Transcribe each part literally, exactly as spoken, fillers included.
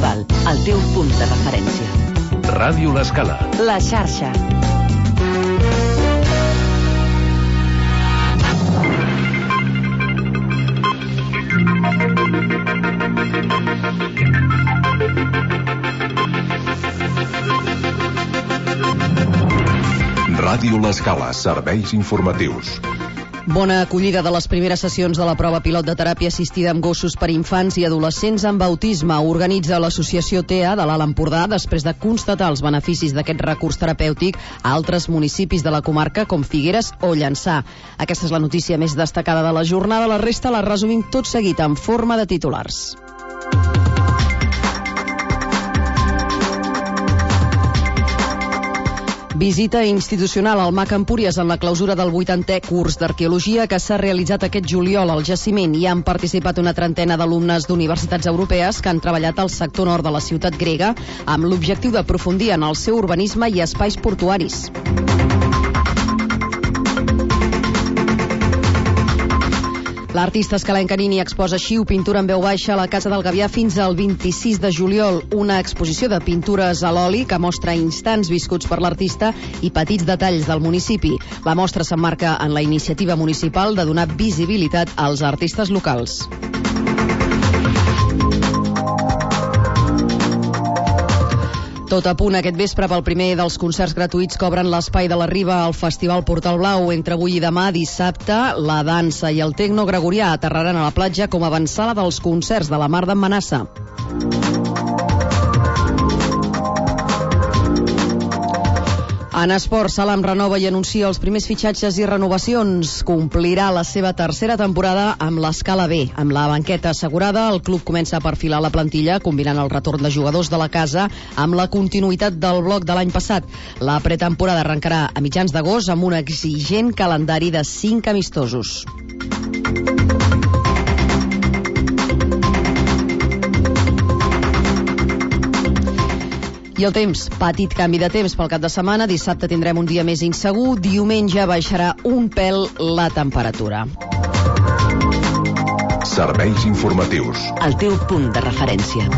municipal, el teu punt de referència. Ràdio L'Escala. La xarxa. Ràdio L'Escala, serveis informatius. Bona acollida de les primeres sessions de la prova pilot de teràpia assistida amb gossos per infants i adolescents amb autisme. Organitza l'associació T E A de l'Alt Empordà després de constatar els beneficis d'aquest recurs terapèutic a altres municipis de la comarca com Figueres o Llançà. Aquesta és la notícia més destacada de la jornada. La resta la resumim tot seguit en forma de titulars. Visita institucional al MAC Empúries en la clausura del vuitantè curs d'Arqueologia que s'ha realitzat aquest juliol al jaciment. Hi han participat una trentena d'alumnes d'universitats europees que han treballat al sector nord de la ciutat grega amb l'objectiu d'aprofundir en el seu urbanisme i espais portuaris. L'artista escalenca Nini exposa Xiu, pintura en veu baixa a la Casa del Gavià fins al vint-i-sis de juliol. Una exposició de pintures a l'oli que mostra instants viscuts per l'artista i petits detalls del municipi. La mostra s'emmarca en la iniciativa municipal de donar visibilitat als artistes locals. Tot a punt aquest vespre pel primer dels concerts gratuïts que obren l'espai de la Riba al Festival Portal Blau. Entre avui i demà, dissabte, la dansa i el tecno gregorià aterraran a la platja com a avançada dels concerts de la Mar d'en Manassa. En esports, Salam renova i anuncia els primers fitxatges i renovacions. Complirà la seva tercera temporada amb l'Escala B. Amb la banqueta assegurada, el club comença a perfilar la plantilla, combinant el retorn de jugadors de la casa amb la continuïtat del bloc de l'any passat. La pretemporada arrencarà a mitjans d'agost amb un exigent calendari de cinc amistosos. I el temps, petit canvi de temps pel cap de setmana. Dissabte tindrem un dia més insegur, diumenge baixarà un pèl la temperatura. Serveis informatius. El teu punt de referència.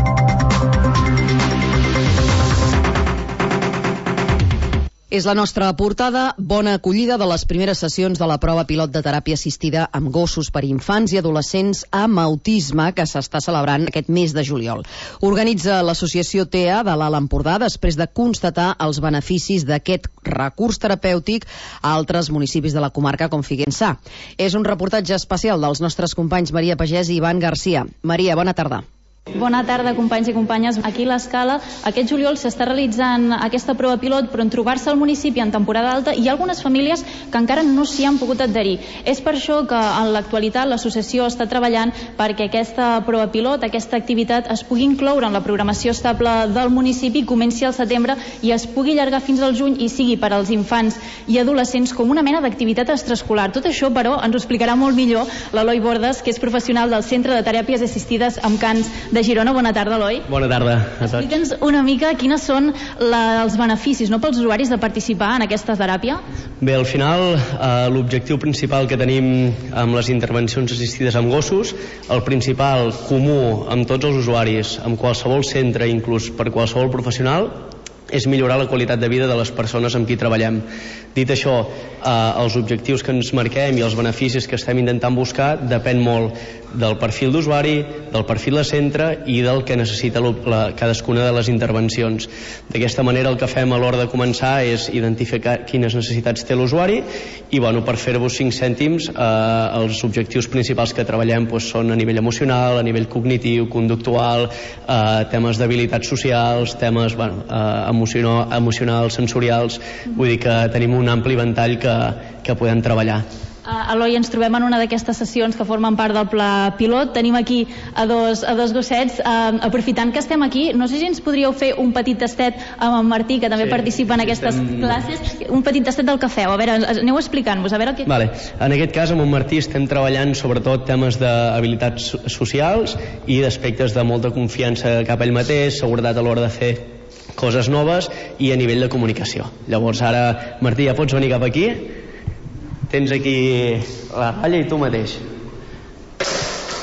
És la nostra portada. Bona acollida de les primeres sessions de la prova pilot de teràpia assistida amb gossos per infants i adolescents amb autisme que s'està celebrant aquest mes de juliol. Organitza l'associació T E A de l'Alt Empordà després de constatar els beneficis d'aquest recurs terapèutic a altres municipis de la comarca com Figueres. És un reportatge especial dels nostres companys Maria Pagès i Ivan Garcia. Maria, bona tarda. Bona tarda, companys i companyes. Aquí a l'Escala, aquest juliol s'està realitzant aquesta prova pilot, però en trobar-se al municipi en temporada alta hi ha algunes famílies que encara no s'hi han pogut adherir. És per això que en l'actualitat l'associació està treballant perquè aquesta prova pilot, aquesta activitat es pugui incloure en la programació estable del municipi, comenci al setembre i es pugui allargar fins al juny i sigui per als infants i adolescents com una mena d'activitat extraescolar. Tot això, però, ens ho explicarà molt millor l'Eloi Bordes, que és professional del Centre de Teràpies Assistides amb Cans de Girona. Bona tarda, Eloi. Bona tarda a tots. Explica'ns una mica quines són la, els beneficis, no, pels usuaris de participar en aquesta teràpia. Bé, al final, eh, l'objectiu principal que tenim amb les intervencions assistides amb gossos, el principal comú amb tots els usuaris, amb qualsevol centre, inclús per qualsevol professional, és millorar la qualitat de vida de les persones amb qui treballem. Dit això, eh, els objectius que ens marquem i els beneficis que estem intentant buscar depèn molt del perfil d'usuari, del perfil de centre i del que necessita la, cadascuna de les intervencions. D'aquesta manera el que fem a l'hora de començar és identificar quines necessitats té l'usuari i bueno, per fer-vos cinc cèntims eh, els objectius principals que treballem doncs, són a nivell emocional, a nivell cognitiu, conductual, eh, temes d'habilitats socials, temes bueno, eh, emocional, emocionals, sensorials. Vull dir que tenim un ampli ventall que, que podem treballar. Uh, Eloi, ens trobem en una d'aquestes sessions que formen part del pla pilot. Tenim aquí a dos, a dos gossets. Uh, aprofitant que estem aquí, no sé si ens podríeu fer un petit tastet amb en Martí, que també sí, participa en aquestes estem... classes. Un petit tastet del que feu. A veure, aneu explicant-vos. A veure què... Vale. En aquest cas, amb en Martí estem treballant sobretot temes d'habilitats socials i d'aspectes de molta confiança cap a ell mateix, seguretat a l'hora de fer coses noves i a nivell de comunicació. Llavors ara, Martí, ja pots venir cap aquí? Tens aquí la ratlla i tu mateix.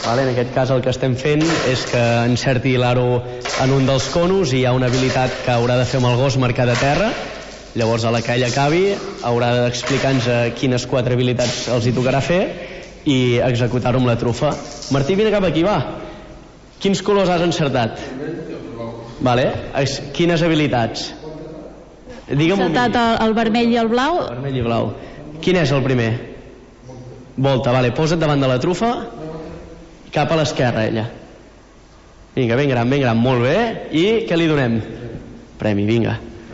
Vale? En aquest cas el que estem fent és que encerti l'aro en un dels conos i hi ha una habilitat que haurà de fer amb el gos marcat a terra. Llavors a la que ell acabi haurà d'explicar-nos quines quatre habilitats els hi tocarà fer i executar-ho amb la trufa. Martí, vine cap aquí, va. Quins colors has encertat? Vale. Quines habilitats? Digue'm un encertat el, el vermell i el blau. El vermell i blau. Quin és el primer? Volta, vale. Posa't davant de la trufa. Cap a l'esquerra, ella. Vinga, ben gran, ben gran, molt bé. I què li donem? Premi, vinga.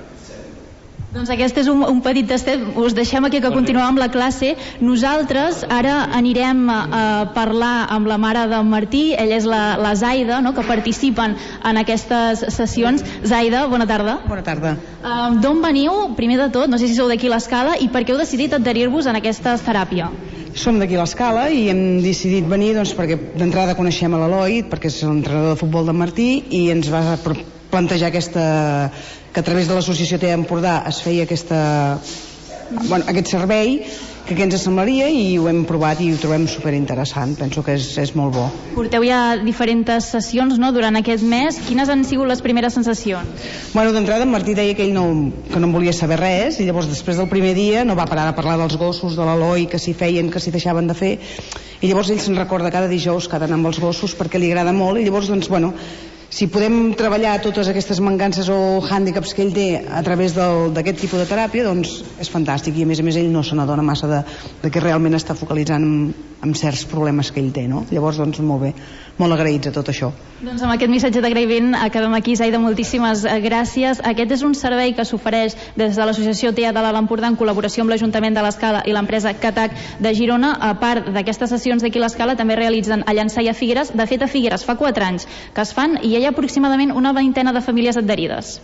Doncs aquest és un, un petit tastet. Us deixem aquí que continuem amb la classe. Nosaltres ara anirem a parlar amb la mare de Martí. Ella és la, la Zaida, no?, que participen en aquestes sessions. Zaida, bona tarda. Bona tarda. Uh, D'on veniu, primer de tot? No sé si sou d'aquí a l'Escala, i per què heu decidit adherir-vos en aquesta teràpia? Som d'aquí a l'Escala i hem decidit venir doncs, perquè d'entrada coneixem a l'Eloi, perquè és l'entrenador de futbol de Martí, i ens va plantejar aquesta, que a través de l'associació T E Empordà es feia aquesta, bueno, aquest servei, que què ens semblaria, i ho hem provat i ho trobem superinteressant. Penso que és, és molt bo. Porteu ja diferents sessions, no?, durant aquest mes. Quines han sigut les primeres sensacions? Bueno, d'entrada en Martí deia que ell no, que no en volia saber res, i llavors després del primer dia no va parar de parlar dels gossos, de l'Eloi, que s'hi feien, que s'hi deixaven de fer, i llavors ell se'n recorda cada dijous que ha d'anar amb els gossos perquè li agrada molt, i llavors doncs, bueno, si podem treballar totes aquestes mancances o hàndicaps que ell té a través d'aquest tipus de teràpia, doncs és fantàstic, i a més a més ell no se n'adona massa de, de que realment està focalitzant en, en certs problemes que ell té, no? Llavors, doncs, molt bé, molt agraïts a tot això. Doncs amb aquest missatge d'agraïment acabem aquí. Zaida, moltíssimes gràcies. Aquest és un servei que s'ofereix des de l'associació T E A de l'Alt Empordà en col·laboració amb l'Ajuntament de l'Escala i l'empresa Catac de Girona. A part d'aquestes sessions d'aquí a l'Escala, també realitzen a Llançà i a Figueres. De fet, a Figueres fa quatre anys que es fan i hi ha aproximadament una vintena de famílies adherides.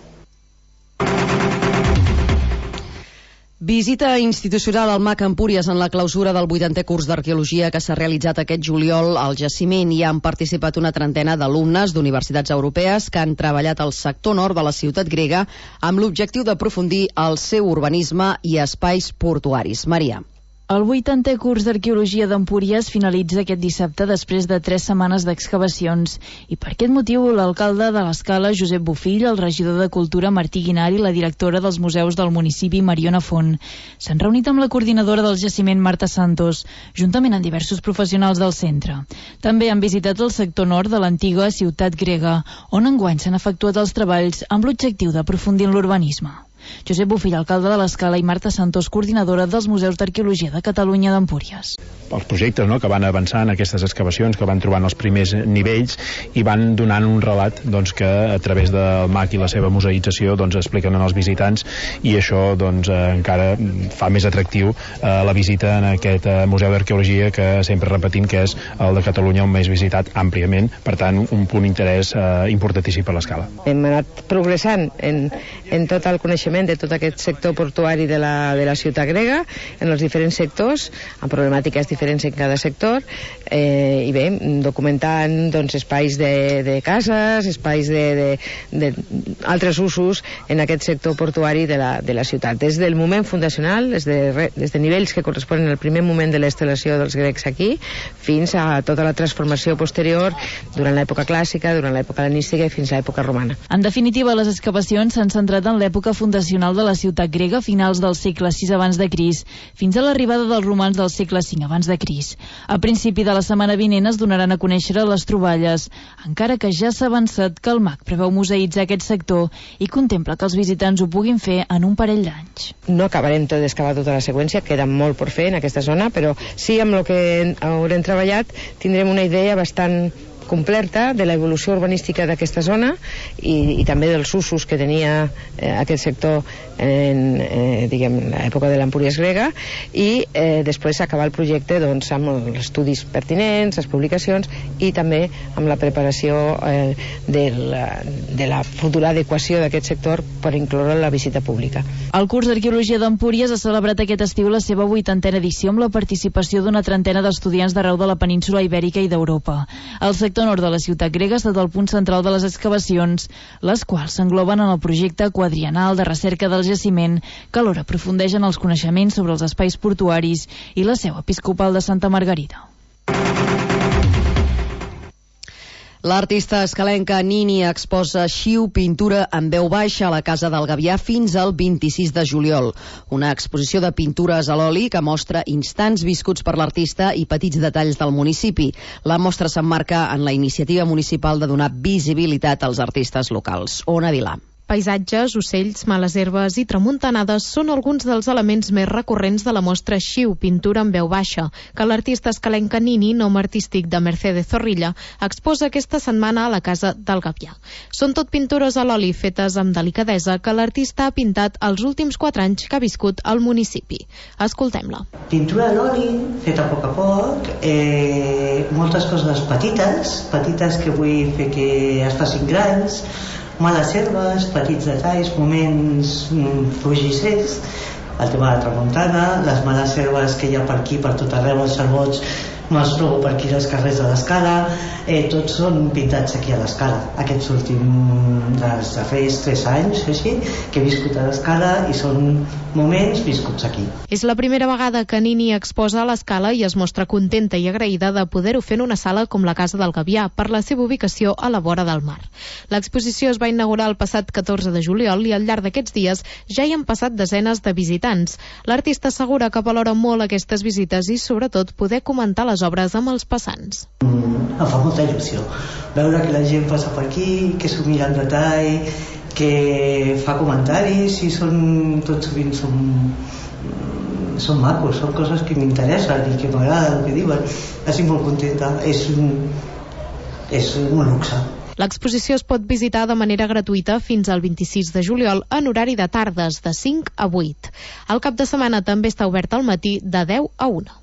Visita institucional al M A C Empúries en la clausura del vuitantè curs d'Arqueologia que s'ha realitzat aquest juliol al jaciment. Hi han participat una trentena d'alumnes d'universitats europees que han treballat al sector nord de la ciutat grega amb l'objectiu d'aprofundir el seu urbanisme i espais portuaris. Maria. El vuitantè curs d'Arqueologia d'Empúries finalitza aquest dissabte després de tres setmanes d'excavacions. I per aquest motiu, l'alcalde de l'Escala, Josep Bofill, el regidor de Cultura, Martí Guinart, i la directora dels museus del municipi, Mariona Font, s'han reunit amb la coordinadora del jaciment, Marta Santos, juntament amb diversos professionals del centre. També han visitat el sector nord de l'antiga ciutat grega, on enguany s'han efectuat els treballs amb l'objectiu d'aprofundir en l'urbanisme. Josep Bofill, alcalde de l'Escala, i Marta Santos, coordinadora dels Museus d'Arqueologia de Catalunya d'Empúries. Els projectes, no?, que van avançant aquestes excavacions, que van trobant els primers nivells i van donant un relat, doncs, que a través del M A C i la seva museïtzació, doncs, expliquen als visitants, i això, doncs, eh, encara fa més atractiu eh, la visita en aquest eh, Museu d'Arqueologia, que sempre repetim que és el de Catalunya on més visitat àmpliament, per tant un punt d'interès eh, importantíssim per l'Escala. Hem anat progressant en, en tot el coneixement de tot aquest sector portuari de la, de la ciutat grega, en els diferents sectors, amb problemàtiques diferents en cada sector, eh, i bé, documentant, doncs, espais de, de cases, espais de, de, de altres usos en aquest sector portuari de la, de la ciutat. Des del moment fundacional, des de, des de nivells que corresponen al primer moment de la instal·lació dels grecs aquí, fins a tota la transformació posterior durant l'època clàssica, durant l'època hel·lenística i fins a l'època romana. En definitiva, les excavacions s'han centrat en l'època fundacional de la ciutat grega a finals del segle sis abans de Crist, fins a l'arribada dels romans del segle cinc abans de Crist. A principi de la setmana vinent es donaran a conèixer les troballes, encara que ja s'ha avançat que el M A C preveu museïtzar aquest sector i contempla que els visitants ho puguin fer en un parell d'anys. No acabarem tot d'excavar tota la seqüència, queda molt per fer en aquesta zona, però sí, amb el que haurem treballat tindrem una idea bastant completa de l'evolució urbanística d'aquesta zona i, i també dels usos que tenia eh, aquest sector en eh, diguem, l'època de l'Empúries grega, i eh, després acabar el projecte, doncs, amb els estudis pertinents, les publicacions, i també amb la preparació eh, de, la, de la futura adequació d'aquest sector per incloure la visita pública. El curs d'Arqueologia d'Empúries ha celebrat aquest estiu la seva vuitantena edició amb la participació d'una trentena d'estudiants d'arreu de la península Ibèrica i d'Europa. El sector nord de la ciutat grega ha estat el punt central de les excavacions, les quals s'engloben en el projecte quadriennal de recerca del jaciment, que alhora aprofundeix en els coneixements sobre els espais portuaris i la seu episcopal de Santa Margarida. L'artista escalenca Nini exposa Xiu pintura en veu baixa a la Casa del Gavià fins al vint-i-sis de juliol. Una exposició de pintures a l'oli que mostra instants viscuts per l'artista i petits detalls del municipi. La mostra s'emmarca en la iniciativa municipal de donar visibilitat als artistes locals. Ona Vilà. Paisatges, ocells, males herbes i tramuntanades són alguns dels elements més recurrents de la mostra Xiu, pintura en veu baixa, que l'artista escalenca Nini, nom artístic de Mercedes Zorrilla, exposa aquesta setmana a la Casa del Gavià. Són tot pintures a l'oli fetes amb delicadesa que l'artista ha pintat els últims quatre anys que ha viscut al municipi. Escoltem-la. Pintura a l'oli, feta a poc a poc, eh, moltes coses petites, petites que vull fer que es facin grans, males herbes, petits detalls, moments mm, fugissers, el tema de la tramuntana, les males herbes que hi ha per aquí, per tot arreu, els cervots, me'ls trobo per aquí als carrers de l'Escala, eh, tots són pintats aquí a l'Escala. Aquests últims dels darrers tres anys, així, que he viscut a l'Escala i són moments viscuts aquí. És la primera vegada que Nini exposa a l'Escala i es mostra contenta i agraïda de poder-ho fer en una sala com la Casa del Gavià per la seva ubicació a la vora del mar. L'exposició es va inaugurar el passat catorze de juliol i al llarg d'aquests dies ja hi han passat desenes de visitants. L'artista assegura que valora molt aquestes visites i sobretot poder comentar les obres amb els passants. Mm, em fa molta il·lusió veure que la gent passa per aquí, que s'ho mira en detall, que fa comentaris i són, tot sovint són, són macos, són coses que m'interessen i que m'agrada el que diuen. Estic molt contenta, és un, és un luxe. L'exposició es pot visitar de manera gratuïta fins al vint-i-sis de juliol en horari de tardes de cinc a vuit. El cap de setmana també està obert al matí de deu a una.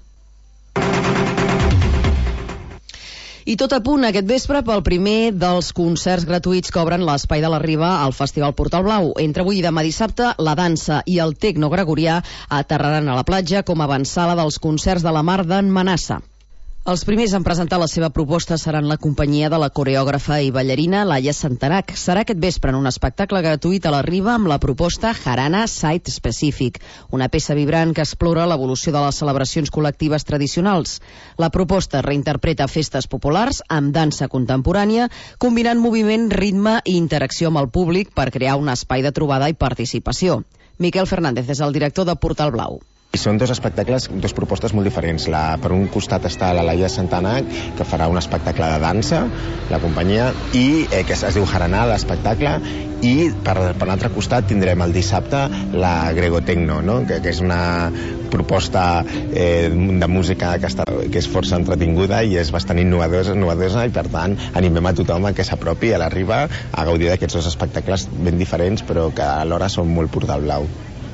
I tot a punt aquest vespre pel primer dels concerts gratuïts que obren l'Espai de la Riba al Festival Portal Blau. Entre avui i demà dissabte, la dansa i el tecno gregorià aterraran a la platja com a avançada dels concerts de la Mar d'en Manassa. Els primers en presentar la seva proposta seran la companyia de la coreògrafa i ballarina Laia Santanac. Serà aquest vespre en un espectacle gratuït a la Riba amb la proposta Jarana Site Specific, una peça vibrant que explora l'evolució de les celebracions col·lectives tradicionals. La proposta reinterpreta festes populars amb dansa contemporània, combinant moviment, ritme i interacció amb el públic per crear un espai de trobada i participació. Miquel Fernández és el director de Portal Blau. I són dos espectacles, dos propostes molt diferents. La, per un costat està la Laia Santanac, que farà un espectacle de dansa, la companyia, i eh, que es, es diu Jarana, l'espectacle, i per, per l'altre costat tindrem el dissabte la Gregotecno, no? que, que és una proposta eh, de música que, està, que és força entretinguda i és bastant innovadora, innovadora i per tant animem a tothom a que s'apropi a la Riba a gaudir d'aquests dos espectacles ben diferents però que alhora són molt Portal Blau.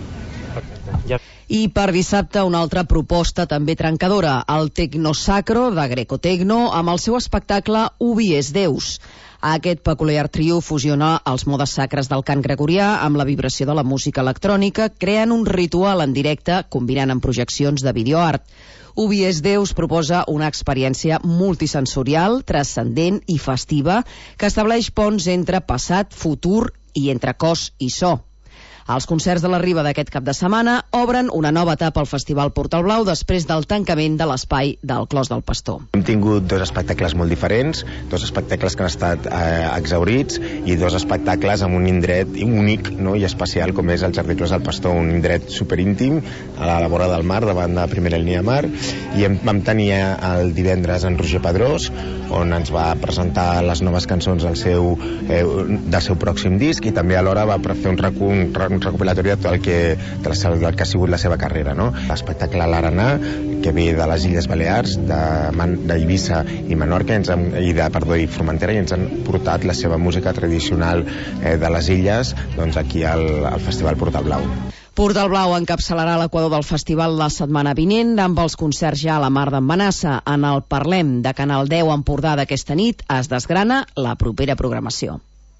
Ja. I per dissabte una altra proposta també trencadora, el Tecnosacro de Grecotecno amb el seu espectacle Ubi es Deus. Aquest peculiar trio fusiona els modes sacres del cant gregorià amb la vibració de la música electrònica, creant un ritual en directe combinant amb projeccions de videoart. Ubi es Deus proposa una experiència multisensorial, transcendent i festiva que estableix ponts entre passat, futur i entre cos i so. Els concerts de la Riba d'aquest cap de setmana obren una nova etapa al Festival Portal Blau després del tancament de l'espai del Clos del Pastor. Hem tingut dos espectacles molt diferents, dos espectacles que han estat eh, exhaurits i dos espectacles amb un indret únic, no, i especial com és el Jardí Clos del Pastor, un indret superíntim a la vora del mar, davant de la primera línia de mar, i hem, vam tenir el divendres en Roger Pedrós, on ens va presentar les noves cançons del seu, eh, del seu pròxim disc i també alhora va fer un recull un recopilatori de tot el que, de la, del que ha sigut la seva carrera, no? L'espectacle L'Arenà, que ve de les Illes Balears, d'Eivissa i Menorca, ens han, i de, perdó, i Formentera, i ens han portat la seva música tradicional eh, de les illes doncs aquí al, al Festival Portal Blau. Portal Blau encapçalarà l'equador del festival la setmana vinent amb els concerts ja a la Mar d'en Manassa. En el Parlem de Canal deu Empordà d'aquesta nit es desgrana la propera programació.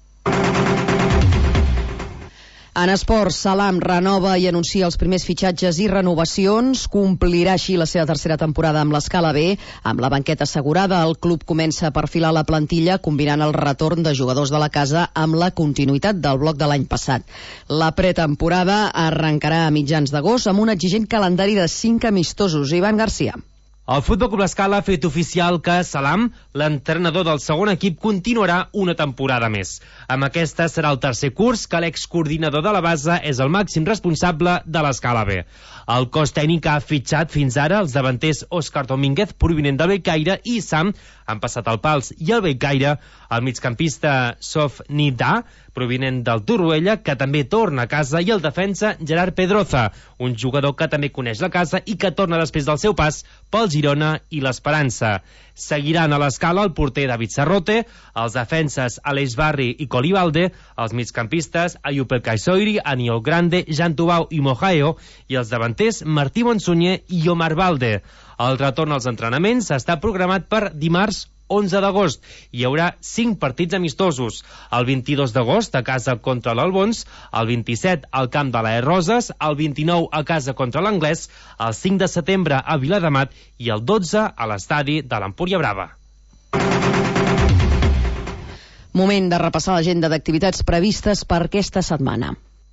En esports, Salam renova i anuncia els primers fitxatges i renovacions, complirà així la seva tercera temporada amb l'Escala B, amb la banqueta assegurada. El club comença a perfilar la plantilla combinant el retorn de jugadors de la casa amb la continuïtat del bloc de l'any passat. La pretemporada arrencarà a mitjans d'agost amb un exigent calendari de cinc amistosos. Ivan Garcia. El Futbol Club L'Escala ha fet oficial que Salam, l'entrenador del segon equip, continuarà una temporada més. Amb aquesta serà el tercer curs que l'excoordinador de la base és el màxim responsable de l'Escala B. El cos tècnic ha fitxat fins ara els davanters Òscar Domínguez, provinent del Bellcaire, i Sam han passat el Pals i el Bellcaire, el migcampista Sof Nida, provinent del Torroella, que també torna a casa, i el defensa Gerard Pedroza, un jugador que també coneix la casa i que torna després del seu pas pel Girona i l'Esperança. Seguiran a l'Escala el porter David Sarrote, els defenses Aleix Barri i Colibalde, els migcampistes Ayup El Caisoiri, Aniol Grande, Jan Tubau i Mojaeo, i els davanters Martí Monsunyer i Omar Valde. El retorn als entrenaments està programat per dimarts onze d'agost. Hi haurà cinc partits amistosos. El vint-i-dos d'agost a casa contra l'Albons, el vint-i-set al camp de l'Aer Roses, el vint-i-nou a casa contra l'Anglès, el cinc de setembre a Viladamat i el dotze a l'estadi de l'Empúria Brava. Moment de repassar l'agenda d'activitats previstes per aquesta setmana.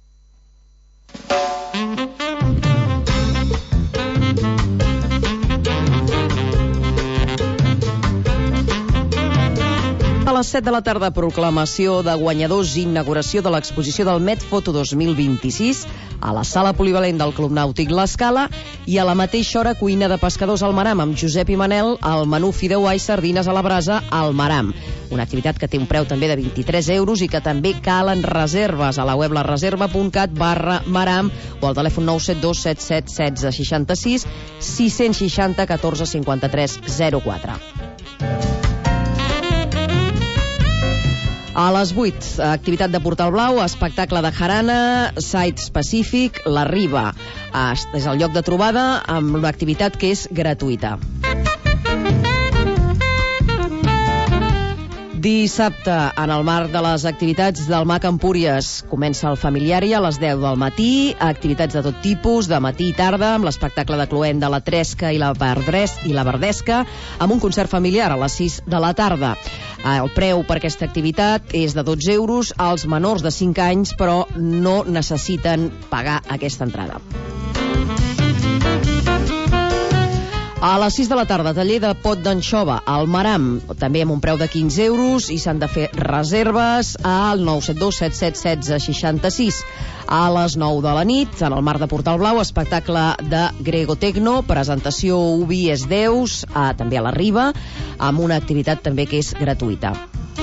A les set de la tarda, proclamació de guanyadors i inauguració de l'exposició del Met Foto dos mil vint-i-sis a la sala polivalent del Club Nàutic L'Escala, i a la mateixa hora cuina de pescadors al Maram amb Josep i Manel, el menú fideuà i sardines a la brasa al Maram. Una activitat que té un preu també de vint-i-tres euros i que també calen reserves a la web lareserva.cat barra Maram o al telèfon nou set dos set set un set sis sis sis sis zero catorze cinquanta-tres zero quatre. A les vuit, activitat de Portal Blau, espectacle de jarana, site específic, La Riba. És el lloc de trobada amb una activitat que és gratuïta. Dissabte, en el marc de les activitats del M A C Empúries, comença el Familiari a les deu del matí, activitats de tot tipus, de matí i tarda, amb l'espectacle de Cluent de la Tresca i la, Verdres, i la Verdesca, amb un concert familiar a les sis de la tarda. El preu per aquesta activitat és de dotze euros als menors de cinc anys, però no necessiten pagar aquesta entrada. A les sis de la tarda, taller de pot d'anxova al Maram, també amb un preu de quinze euros, i s'han de fer reserves al nou set dos set set un set sis sis. A les nou de la nit, en el marc de Portal Blau, espectacle de Grego Tecno, presentació Ubi es Deus, a, també a la Riba, amb una activitat també que és gratuïta.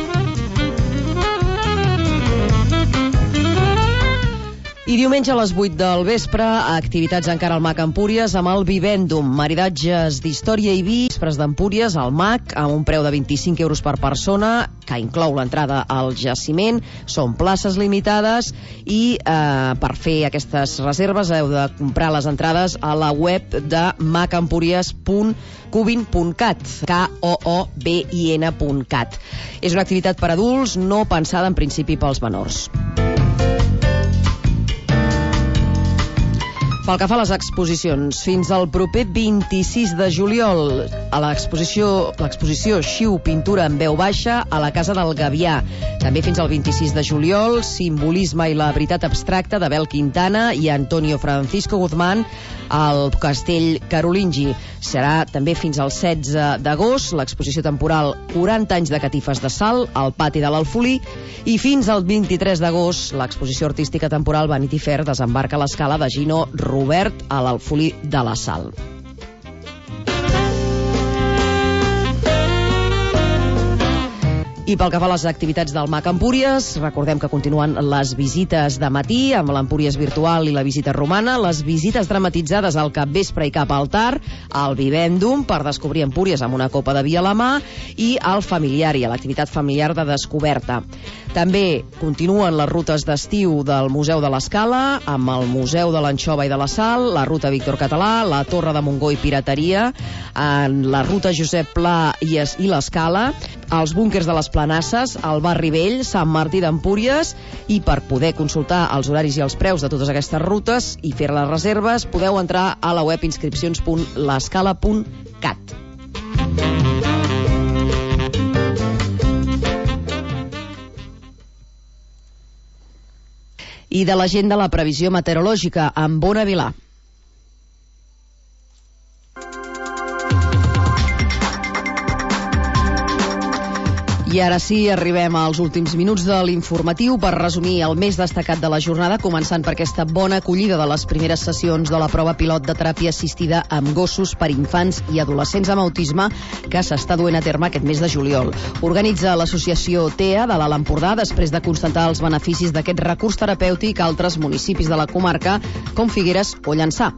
I diumenge a les vuit del vespre, activitats encara al M A C Empúries amb el Vivendum, maridatges d'història i vi, vespres d'Empúries al M A C, amb un preu de vint-i-cinc euros per persona, que inclou l'entrada al jaciment. Són places limitades i eh, per fer aquestes reserves heu de comprar les entrades a la web de macempúries punt cubin punt cat, K O O B I N punt cat. És una activitat per adults, no pensada en principi pels menors. Pel que fa a les exposicions, fins al proper vint-i-sis de juliol a l'exposició l'exposició Xiu Pintura en veu baixa a la Casa del Gavià. També fins al vint-i-sis de juliol, Simbolisme i la veritat abstracta d'Abel Quintana i Antonio Francisco Guzmán al Castell Carolingi. Serà també fins al setze d'agost l'exposició temporal quaranta anys de catifes de sal al pati de l'Alfolí, i fins al vint-i-tres d'agost l'exposició artística temporal Vanity Fair desembarca a l'Escala de Gino Robert a l'Alfolí de la Sal. I pel que fa a les activitats del M A C Empúries, recordem que continuen les visites de matí amb l'Empúries virtual i la visita romana, les visites dramatitzades al capvespre i cap al tard, el Vivendum per descobrir Empúries amb una copa de vi a la mà, i el Familiari, l'activitat familiar de descoberta. També continuen les rutes d'estiu del Museu de l'Escala, amb el Museu de l'Anxova i de la Sal, la ruta Víctor Català, la Torre de Montgó i Pirateria, en la ruta Josep Pla i l'Escala, els búnquers de les Planasses, el Barri Vell, Sant Martí d'Empúries, i per poder consultar els horaris i els preus de totes aquestes rutes i fer les reserves podeu entrar a la web inscripcions punt l'escala punt cat. I de l'agenda la previsió meteorològica amb Bona Vilà. I ara sí, arribem als últims minuts de l'informatiu per resumir el més destacat de la jornada, començant per aquesta bona acollida de les primeres sessions de la prova pilot de teràpia assistida amb gossos per infants i adolescents amb autisme que s'està duent a terme aquest mes de juliol. Organitza l'associació T E A de l'Alt Empordà després de constatar els beneficis d'aquest recurs terapèutic a altres municipis de la comarca, com Figueres o Llançà.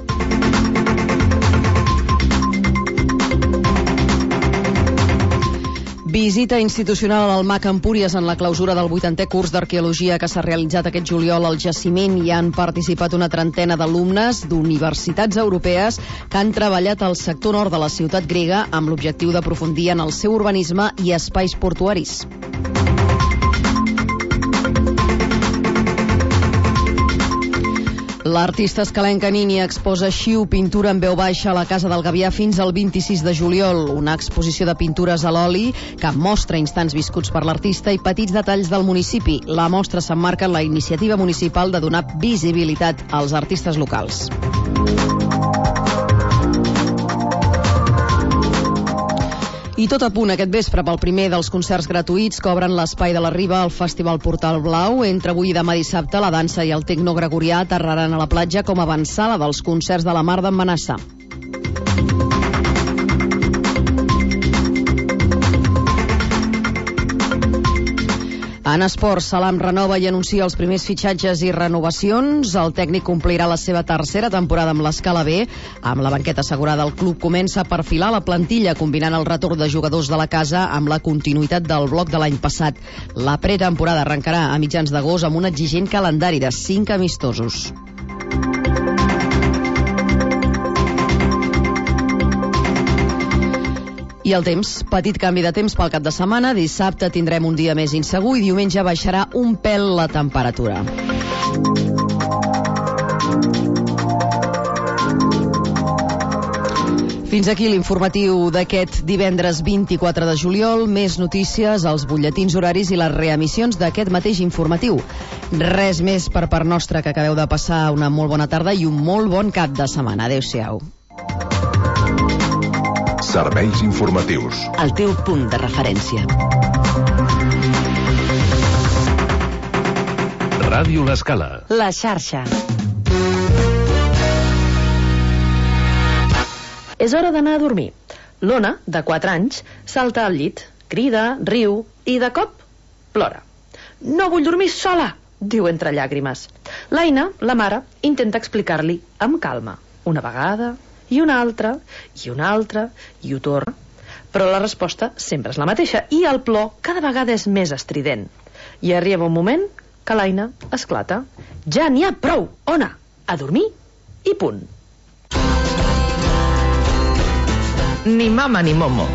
Visita institucional al M A C Empúries en la clausura del vuitantè curs d'arqueologia que s'ha realitzat aquest juliol al jaciment. Hi han participat una trentena d'alumnes d'universitats europees que han treballat al sector nord de la ciutat grega amb l'objectiu d'aprofundir en el seu urbanisme i espais portuaris. L'artista escalenca Nini exposa Xiu pintura en veu baixa a la Casa del Gavià fins al vint-i-sis de juliol, una exposició de pintures a l'oli que mostra instants viscuts per l'artista i petits detalls del municipi. La mostra s'emmarca en la iniciativa municipal de donar visibilitat als artistes locals. I tot a punt aquest vespre pel primer dels concerts gratuïts que obren l'Espai de la Riba al Festival Portal Blau. Entre avui i demà dissabte, la dansa i el tecno gregorià aterraran a la platja com a avançada dels concerts de la Mar d'en Benassa. En esports, Salam renova i anuncia els primers fitxatges i renovacions. El tècnic complirà la seva tercera temporada amb l'Escala B. Amb la banqueta assegurada, el club comença a perfilar la plantilla, combinant el retorn de jugadors de la casa amb la continuïtat del bloc de l'any passat. La pretemporada arrencarà a mitjans d'agost amb un exigent calendari de cinc amistosos. I el temps, petit canvi de temps pel cap de setmana. Dissabte tindrem un dia més insegur i diumenge baixarà un pèl la temperatura. Fins aquí l'informatiu d'aquest divendres vint-i-quatre de juliol. Més notícies, els butlletins horaris i les reemissions d'aquest mateix informatiu. Res més per part nostra, que acabeu de passar una molt bona tarda i un molt bon cap de setmana. Adéu-siau. Serveis informatius. El teu punt de referència. Ràdio L'Escala. La xarxa. És hora d'anar a dormir. L'Ona, de quatre anys, salta al llit, crida, riu i de cop plora. No vull dormir sola, diu entre llàgrimes. L'Aina, la mare, intenta explicar-li amb calma. Una vegada, i una altra, i una altra, i ho torna. Però la resposta sempre és la mateixa, i el plor cada vegada és més estrident. I arriba un moment que l'Aina esclata. Ja n'hi ha prou, Ona, a dormir i punt. Ni mama ni momo.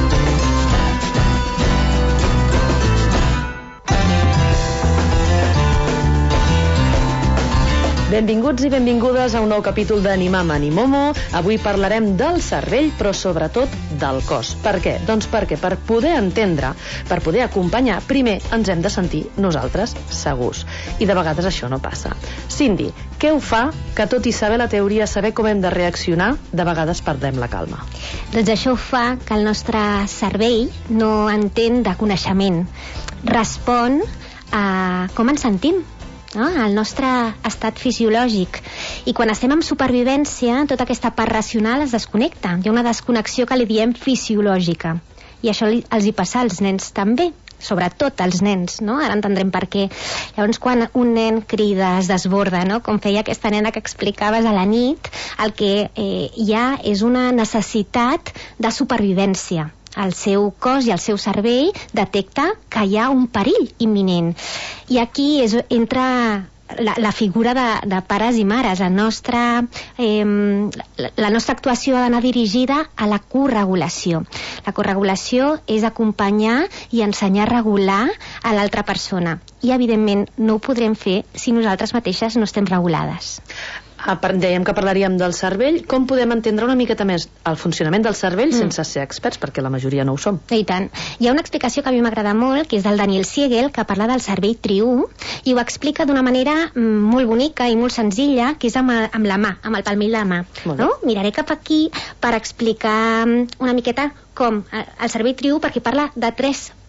Benvinguts i benvingudes a un nou capítol de Ni Mama ni Momo. Avui parlarem del cervell, però sobretot del cos. Per què? Doncs perquè per poder entendre, per poder acompanyar, primer ens hem de sentir nosaltres segurs. I de vegades això no passa. Cindy, què ho fa que, tot i saber la teoria, saber com hem de reaccionar, de vegades perdem la calma? Doncs això ho fa que el nostre cervell no entén de coneixement. Respon a com ens sentim, no? El nostre estat fisiològic. I quan estem en supervivència, tota aquesta part racional es desconnecta. Hi ha una desconnexió que li diem fisiològica. I això li, els hi passa als nens també, sobretot als nens, no? Ara entendrem per què. Llavors, quan un nen crida, es desborda, no? Com feia aquesta nena que explicaves a la nit, el que eh, hi ha és una necessitat de supervivència. El seu cos i el seu cervell detecta que hi ha un perill imminent. I aquí és, entra la, la figura de, de pares i mares. La nostra, eh, la, la nostra actuació ha d'anar dirigida a la corregulació. La corregulació és acompanyar i ensenyar a regular a l'altra persona. I, evidentment, no ho podrem fer si nosaltres mateixes no estem regulades. Dèiem que parlaríem del cervell. Com podem entendre una miqueta més el funcionament del cervell mm. sense ser experts, perquè la majoria no ho som? I tant. Hi ha una explicació que a mi m'agrada molt, que és del Daniel Siegel, que parla del cervell triú, i ho explica d'una manera molt bonica i molt senzilla, que és amb, amb la mà, amb el palmell de la mà. No? Miraré cap aquí per explicar una miqueta com el cervell triú, perquè parla de tres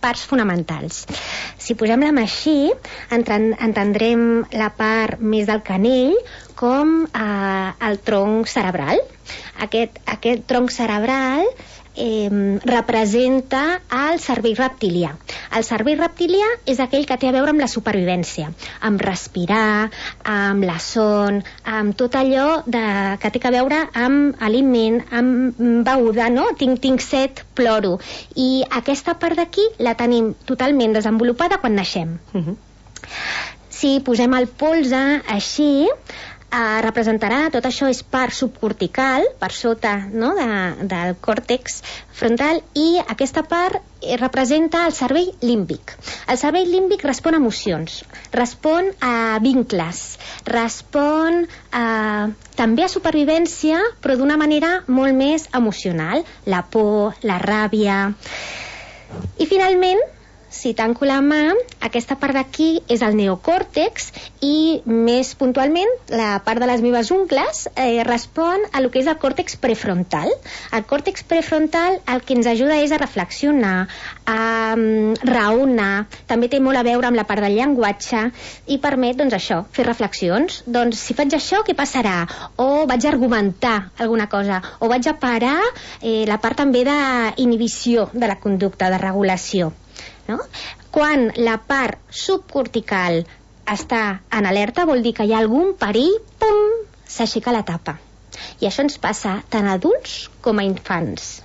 parts fonamentals. Si posem la mà així, entendrem la part més del canell com eh, el tronc cerebral. Aquest, aquest tronc cerebral eh, representa el cervell reptilià. El cervell reptilià és aquell que té a veure amb la supervivència, amb respirar, amb la son, amb tot allò de, que té a veure amb aliment, amb beguda, no? Tinc, tinc set, ploro. I aquesta part d'aquí la tenim totalment desenvolupada quan naixem. Uh-huh. Si posem el polze així, Uh, representarà, tot això és part subcortical, per sota, no?, de, del còrtex frontal, i aquesta part representa el cervell límbic. El cervell límbic respon a emocions, respon a vincles, respon a, també a supervivència, però d'una manera molt més emocional, la por, la ràbia. I finalment, si tanco la mà, aquesta part d'aquí és el neocòrtex i, més puntualment, la part de les meves ungles eh, respon a lo que és el còrtex prefrontal. El còrtex prefrontal el que ens ajuda és a reflexionar, a um, raonar, també té molt a veure amb la part del llenguatge i permet, doncs, això, fer reflexions. Doncs, si faig això, què passarà? O vaig a argumentar alguna cosa, o vaig a parar eh, la part també d'inhibició de la conducta, de regulació. No? Quan la part subcortical està en alerta, vol dir que hi ha algun perill, pum, s'aixeca la tapa. I això ens passa tant a adults com a infants.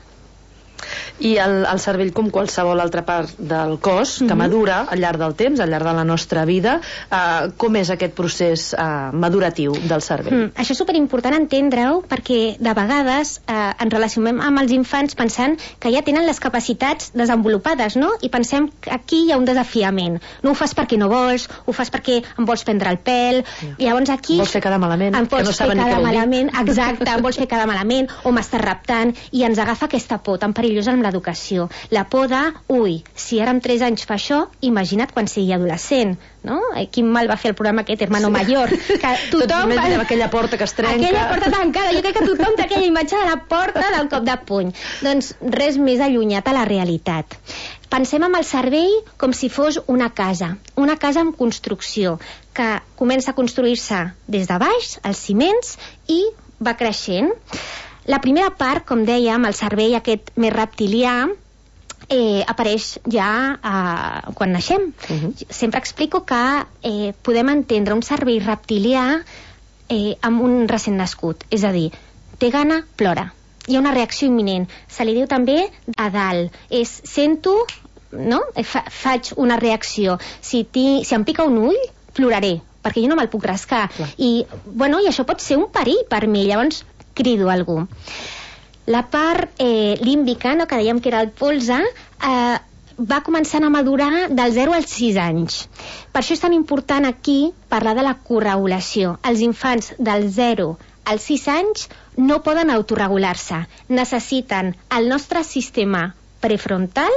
I el, el cervell, com qualsevol altra part del cos, que mm-hmm. madura al llarg del temps, al llarg de la nostra vida, eh, com és aquest procés eh, maduratiu del cervell? Mm, això és superimportant entendre-ho, perquè de vegades eh, ens relacionem amb els infants pensant que ja tenen les capacitats desenvolupades, no? I pensem que aquí hi ha un desafiament. No ho fas perquè no vols, ho fas perquè em vols prendre el pèl, yeah. I llavors aquí... Vols fer cada malament, em que no saben ni què vol malament, exacte, em vols fer cada malament, o m'estàs raptant, i ens agafa aquesta por tan perillosa amb l'educació. La por de, ui, si ara amb tres anys fa això, imagina't quan sigui adolescent, no? Eh, quin mal va fer el programa aquest, Hermano Mayor, que tothom... va... aquella porta que es trenca. Aquella porta tancada, jo crec que tothom té aquella imatge de la porta del cop de puny. Doncs res més allunyat a la realitat. Pensem en el cervell com si fos una casa, una casa en construcció, que comença a construir-se des de baix, els ciments, i va creixent. La primera part, com dèiem, el cervell aquest més reptilià, eh, apareix ja eh, quan naixem. Uh-huh. Sempre explico que eh, podem entendre un cervell reptilià eh, amb un recent nascut. És a dir, té gana, plora. Hi ha una reacció imminent. Se li diu també a dalt. És, sento, no? Fa, faig una reacció. Si, ti, si em pica un ull, ploraré, perquè jo no me'l puc rascar. Clar. I, bueno, i això pot ser un perill per mi. Llavors, crido a algú. La part eh, límbica, no, que dèiem que era el polze, eh, va començant a madurar del zero als sis anys. Per això és tan important aquí parlar de la corregulació. Els infants del zero als sis anys no poden autorregular-se. Necessiten el nostre sistema prefrontal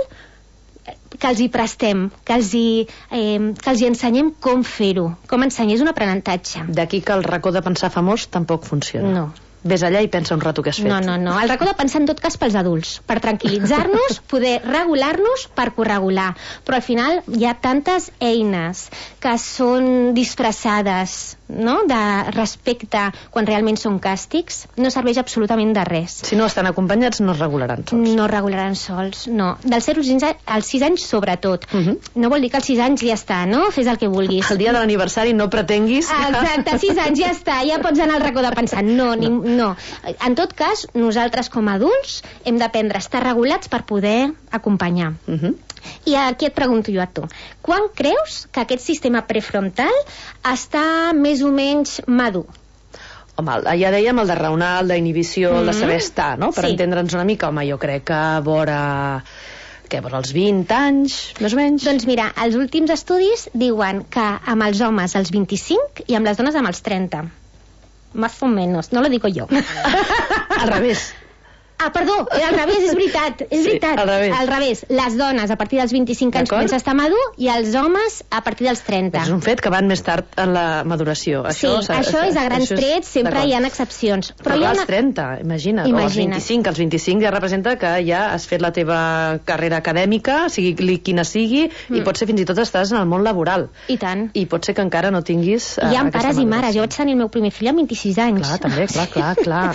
que els hi prestem, que els hi, eh, que els hi ensenyem com fer-ho, com ensenyar, és un aprenentatge. D'aquí que el racó de pensar famós tampoc funciona. No. Ves allà i pensa un rato què has fet. No, no, no. El racó de pensar en tot cas pels adults, per tranquil·litzar-nos, poder regular-nos per corregular. Però al final hi ha tantes eines que són disfressades, no?, de respecte quan realment són càstigs, no serveix absolutament de res. Si no estan acompanyats no es regularan sols. No regularan sols, no. Dels zero als sis anys sobretot. Uh-huh. No vol dir que als sis anys ja està, no? Fes el que vulguis. El dia de l'aniversari no pretenguis... Exacte, sis anys ja està, ja pots anar al racó de pensar. No, ni, no. En tot cas, nosaltres com a adults hem d'aprendre a estar regulats per poder acompanyar. Uh-huh. I aquí et pregunto jo a tu, quan creus que aquest sistema prefrontal està més o menys madur? Home, ja dèiem el de raonar, el d'inhibició, mm-hmm. el de saber estar, no? Per sí. entendre'ns una mica, home, jo crec que vora... què, vora els vint anys, més o menys? Doncs mira, els últims estudis diuen que amb els homes als vint-i-cinc i amb les dones amb els trenta. Más o menos, no lo digo yo. Al revés. Ah, perdó, al revés, és veritat, és Sí, veritat. al revés. Al revés. Les dones a partir dels vint-i-cinc anys D'acord. comença a estar madur i els homes a partir dels trenta. És un fet que van més tard en la maduració. Sí, Això, això és a grans això és- trets, sempre d'acord. hi ha excepcions. Però, hi clar, ha als una... trenta, imagina't, o als Imagina't. vint-i-cinc. Als vint-i-cinc ja representa que ja has fet la teva carrera acadèmica, sigui li- quina sigui, mm. i pot ser fins i tot estàs en el món laboral. I tant. I pot ser que encara no tinguis... eh, Hi ha aquesta pares i mares. maduració. Jo vaig tenir el meu primer fill amb vint-i-sis anys. Clar, també, clar, clar, clar.